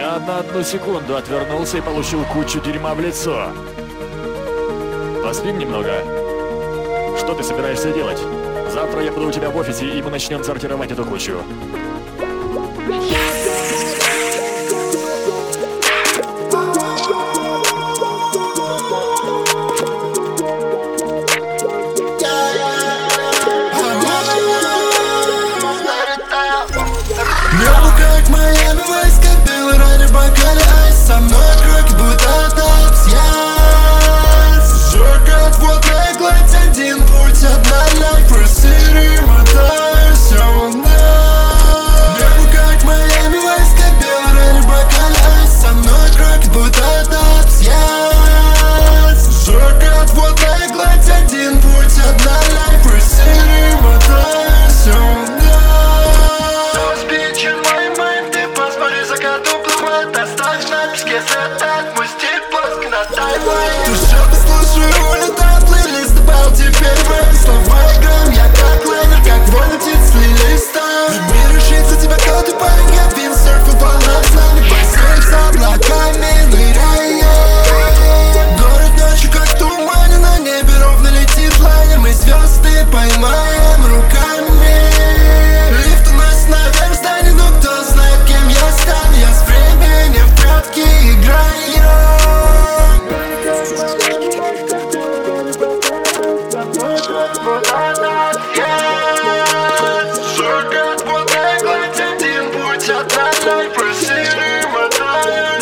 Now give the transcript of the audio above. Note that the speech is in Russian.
Я на одну секунду отвернулся и получил кучу дерьма в лицо. Поспим немного. Что ты собираешься делать? Завтра я буду у тебя в офисе, и мы начнем сортировать эту кучу. Небо как Майами, войска белый ради бокале айс. Со мной кроки будто тапс, yes. Сжигает водная гладь, один путь, одна life. Просили, мотаюсь, небо как Майами, войска белый ради бокале айс. Со мной кроки будто тапс, yes. Сжигает водная гладь, один путь, одна life. Просили, мотаюсь, оставь на песке след, отпусти плоско на таймлайн. Душа послушаю, улетает плейлист, добавил теперь мои слова играем. Я как лайнер, как вольный птиц с листа. Мир решится тебя, кто ты, парень, я виндсерф и волна с нами. Постель с облаками, ныряем. Город ночью как тумане, на небе ровно летит лайнер. Мы звезды поймаем руками. Лифт уносит наверх здание, но кто знает, кем я стану. Я с временем в прятки играю. Сжигает водная гладь, один путь, одна life. Просили, мотаю.